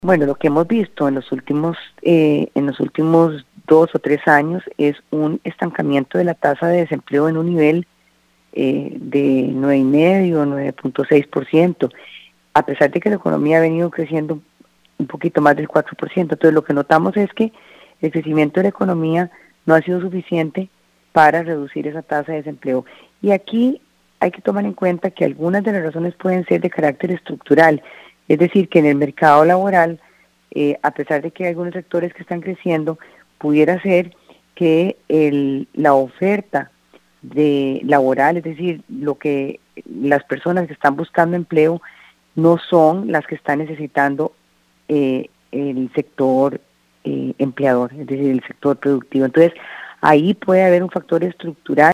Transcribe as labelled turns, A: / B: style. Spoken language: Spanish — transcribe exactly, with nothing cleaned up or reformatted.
A: Bueno, lo que hemos visto en los últimos eh, en los últimos dos o tres años es un estancamiento de la tasa de desempleo en un nivel eh, de nueve y medio, nueve punto seis por ciento, a pesar de que la economía ha venido creciendo un poquito más del cuatro por ciento. Entonces, lo que notamos es que el crecimiento de la economía no ha sido suficiente para reducir esa tasa de desempleo. Y aquí hay que tomar en cuenta que algunas de las razones pueden ser de carácter estructural. Es decir, que en el mercado laboral, eh, a pesar de que hay algunos sectores que están creciendo, pudiera ser que el, la oferta de laboral, es decir, lo que las personas que están buscando empleo no son las que están necesitando eh, el sector eh, empleador, es decir, el sector productivo. Entonces, ahí puede haber un factor estructural